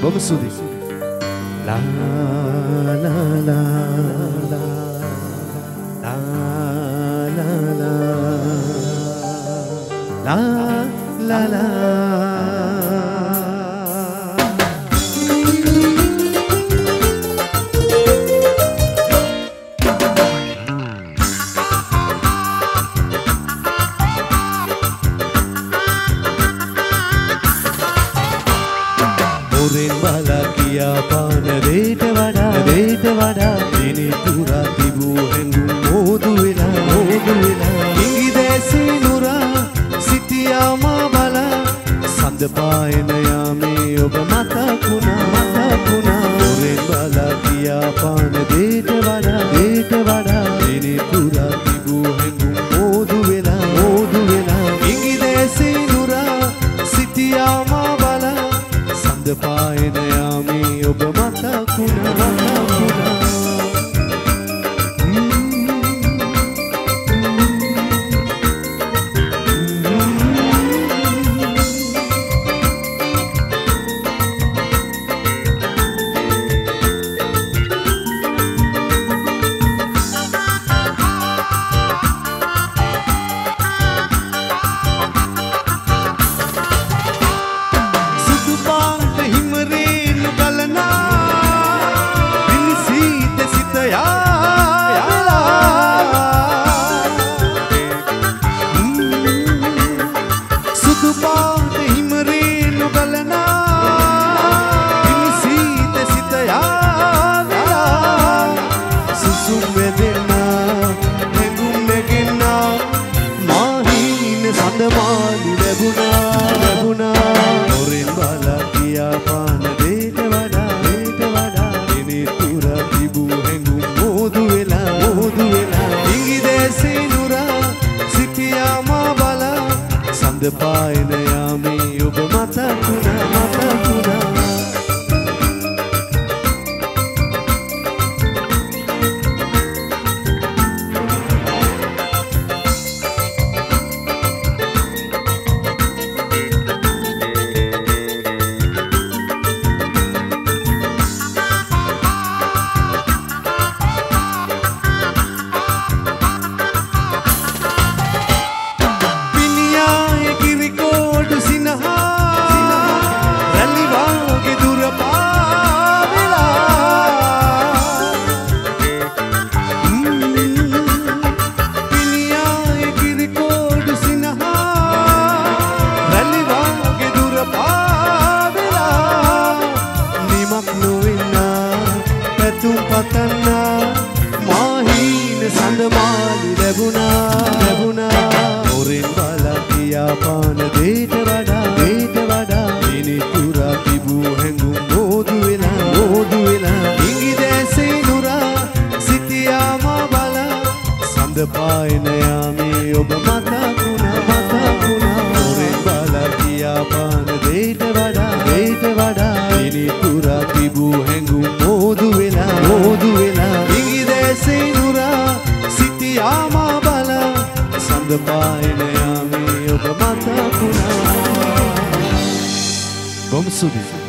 බොහොම සුදි. ලා ලා ලා ලා ලා ලා ලා මොරෙන් බලා කියා පාන දේට වඩා දිනි පුරා තිබූ හැඟුම් මෝදු වෙලා ඉඟි දැසී නුරා සිටියා මා බලා සඳ පායන යාමේ ඔබ මතකුණා මොරෙන් බලා කියා පාන දේට වඩා දිනි පුරා තිබූ හැඟුම් මෝදු වෙලා ඉඟි දැසී නුරා සිටියා මා බලා සඳ පායන යාමේ ඔබ මතකුණා මොරෙන් බලා කියා පාන දේට වඩා දිනි පුරා තිබූ හැඟුම් මෝදු වෙලා ඉඟි දැසී නුරා සිටියා මා බලා සඳ පායන යාමේ ඔබ මතකුණා සඳමාලි ලැබුණා මොරෙන් බලා කියා පාන දේට වඩා දිනි පුරා තිබූ හැඟුම් මෝදු වෙලා ඉඟි දැසී නුරා සිටියා මා බලා සඳ පායන යාමේ ඔබ මතකුණා මොරෙන් බලා කියා පාන දේට වඩා දිනි පුරා තිබූ හැඟුම් මෝදු වෙලා ඉඟි දැසී නුරා සිටියා මා බලා සඳ පායන යාමේ ඔබ මතකුණා. බොහොම සුදි.